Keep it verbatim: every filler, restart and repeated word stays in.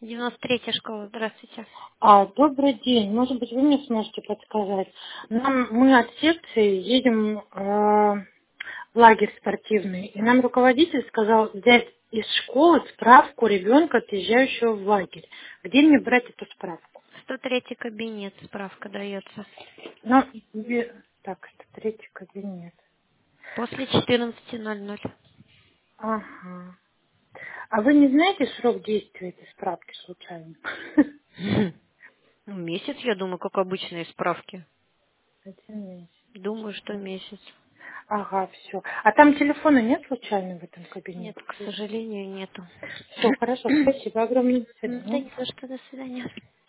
девяносто третья школа, здравствуйте. А, добрый день. Может быть, вы мне сможете подсказать? Нам, мы от секции едем э, в лагерь спортивный, и нам руководитель сказал взять из школы справку ребенка, отъезжающего в лагерь. Где мне брать эту справку? сто третий кабинет, справка дается. Ну, бе- так, это третий кабинет. После четырнадцати ноль ноль. Ага. А вы не знаете срок действия этой справки случайно? Ну, месяц, я думаю, как обычные справки. Один месяц. Думаю, что месяц. Ага, все. А там телефона нет случайно в этом Нет, кабинете? к сожалению, нету. Все, хорошо, спасибо огромное. До М, Да свидания. не за что, до свидания.